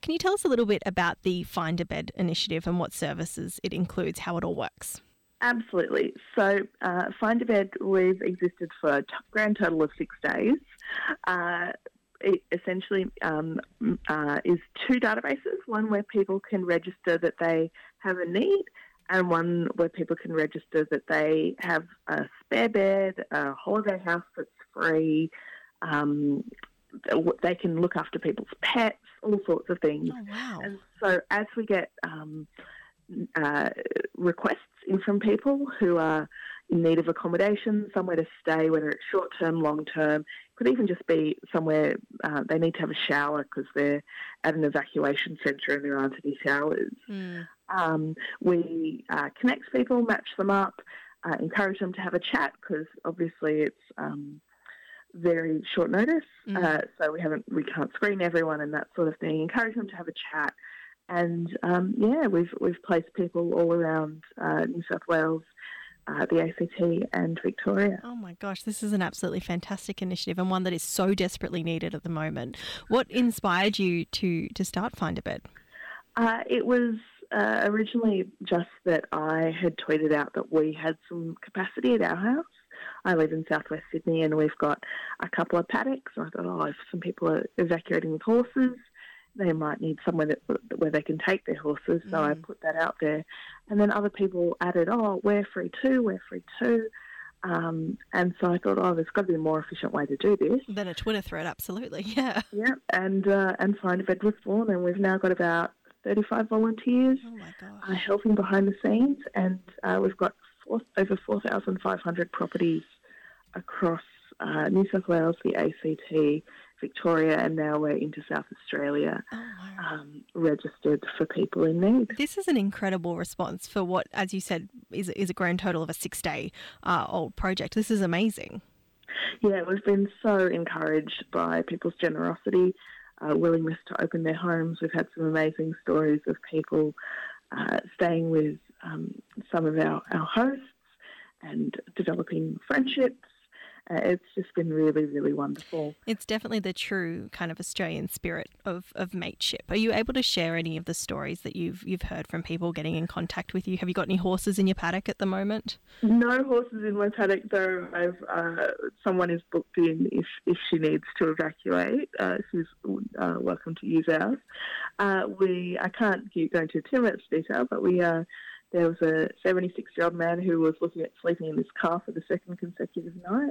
can you tell us a little bit about the Find a Bed initiative and what services it includes, how it all works? Absolutely. So Find a Bed, we've existed for a grand total of 6 days. It essentially is two databases, one where people can register that they have a need and one where people can register that they have a spare bed, a holiday house that's free, they can look after people's pets, all sorts of things. Oh, wow. And so as we get requests in from people who are in need of accommodation, somewhere to stay, whether it's short-term, long-term, could even just be somewhere they need to have a shower because they're at an evacuation centre and there aren't any showers. We connect people, match them up, encourage them to have a chat because obviously it's very short notice, so we can't screen everyone and that sort of thing. Encourage them to have a chat, and we've placed people all around New South Wales, the ACT and Victoria. Oh my gosh, this is an absolutely fantastic initiative and one that is so desperately needed at the moment. What inspired you to start Find a Bed? It was originally just that I had tweeted out that we had some capacity at our house. I live in southwest Sydney and we've got a couple of paddocks. And I thought, if some people are evacuating with horses, they might need somewhere where they can take their horses. So I put that out there. And then other people added, we're free too. And so I thought, there's got to be a more efficient way to do this. Than a Twitter thread, absolutely, yeah. Yeah, and Find a Bed was born, and we've now got about 35 volunteers helping behind the scenes, and we've got over 4,500 properties across New South Wales, the ACT, Victoria, and now we're into South Australia, registered for people in need. This is an incredible response for what, as you said, is a grand total of a 6-day old project. This is amazing. Yeah, we've been so encouraged by people's generosity, willingness to open their homes. We've had some amazing stories of people staying with some of our hosts and developing friendships. It's just been really, really wonderful. It's definitely the true kind of Australian spirit of mateship. Are you able to share any of the stories that you've heard from people getting in contact with you? Have you got any horses in your paddock at the moment? No horses in my paddock, though. Someone is booked in if she needs to evacuate. She's welcome to use ours. I can't go into too much detail, but there was a 76-year-old man who was looking at sleeping in his car for the second consecutive night,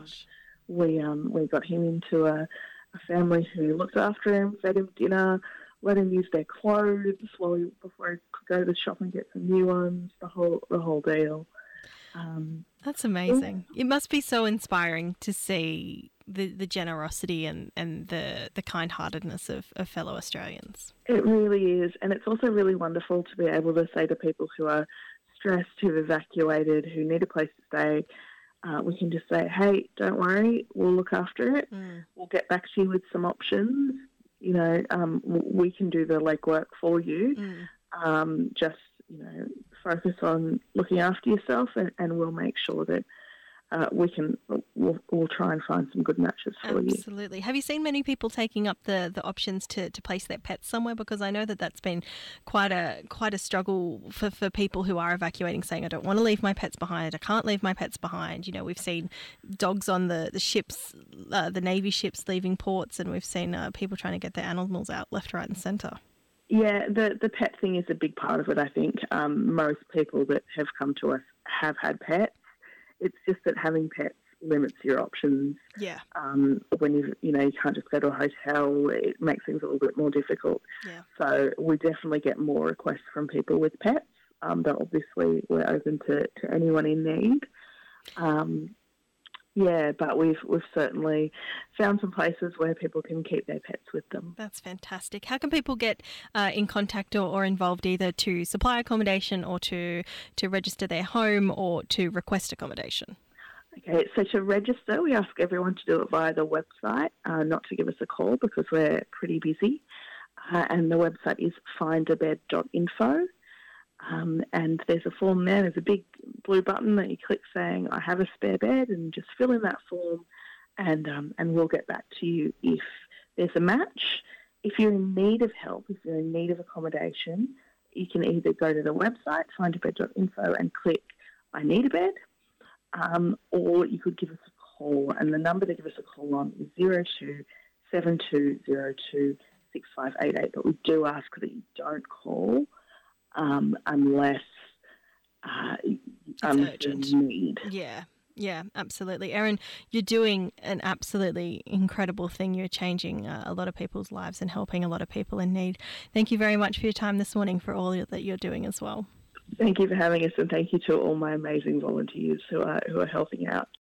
we got him into a family who looked after him, fed him dinner, let him use their clothes before he could go to the shop and get some new ones. The whole deal. That's amazing. Yeah. It must be so inspiring to see the generosity and the kind-heartedness of fellow Australians. It really is, and it's also really wonderful to be able to say to people who are stressed, who've evacuated, who need a place to stay, we can just say, hey, don't worry, we'll look after it. We'll get back to you with some options. We can do the legwork for you. Just, focus on looking after yourself and we'll make sure that we'll try and find some good matches for you. Absolutely. Have you seen many people taking up the options to place their pets somewhere? Because I know that's been quite a struggle for people who are evacuating, saying, I don't want to leave my pets behind, I can't leave my pets behind. We've seen dogs on the ships, the Navy ships leaving ports, and we've seen people trying to get their animals out left, right and centre. Yeah, the pet thing is a big part of it, I think. Most people that have come to us have had pets. It's just that having pets limits your options. Yeah. When you can't just go to a hotel, it makes things a little bit more difficult. Yeah. So we definitely get more requests from people with pets. But obviously we're open to anyone in need. But we've certainly found some places where people can keep their pets with them. That's fantastic. How can people get in contact or involved, either to supply accommodation or to register their home or to request accommodation? Okay, so to register, we ask everyone to do it via the website, not to give us a call because we're pretty busy. And the website is findabed.info. And there's a form there. There's a big blue button that you click saying, I have a spare bed, and just fill in that form and we'll get back to you if there's a match. If you're in need of help, if you're in need of accommodation, you can either go to the website, findabed.info, and click I need a bed, or you could give us a call. And the number to give us a call on is 0272026588. But we do ask that you don't call unless urgent. you need. Yeah, absolutely. Erin, you're doing an absolutely incredible thing. You're changing a lot of people's lives and helping a lot of people in need. Thank you very much for your time this morning, for all that you're doing as well. Thank you for having us, and thank you to all my amazing volunteers who are helping out.